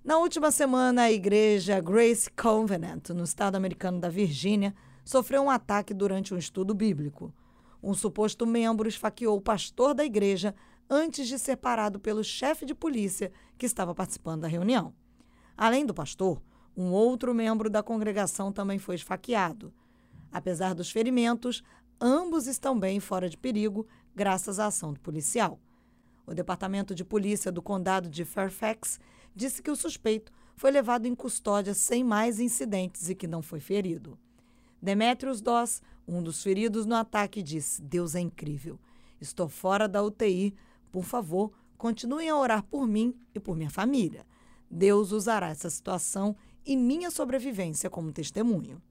Na última semana, a igreja Grace Covenant, no estado americano da Virgínia, sofreu um ataque durante um estudo bíblico. Um suposto membro esfaqueou o pastor da igreja antes de ser parado pelo chefe de polícia que estava participando da reunião. Além do pastor, um outro membro da congregação também foi esfaqueado. Apesar dos ferimentos, ambos estão bem fora de perigo, graças à ação do policial. O Departamento de Polícia do Condado de Fairfax disse que o suspeito foi levado em custódia sem mais incidentes e que não foi ferido. Demetrius Doss, um dos feridos no ataque, disse: "Deus é incrível. Estou fora da UTI. Por favor, continuem a orar por mim e por minha família. Deus usará essa situação e minha sobrevivência como testemunho."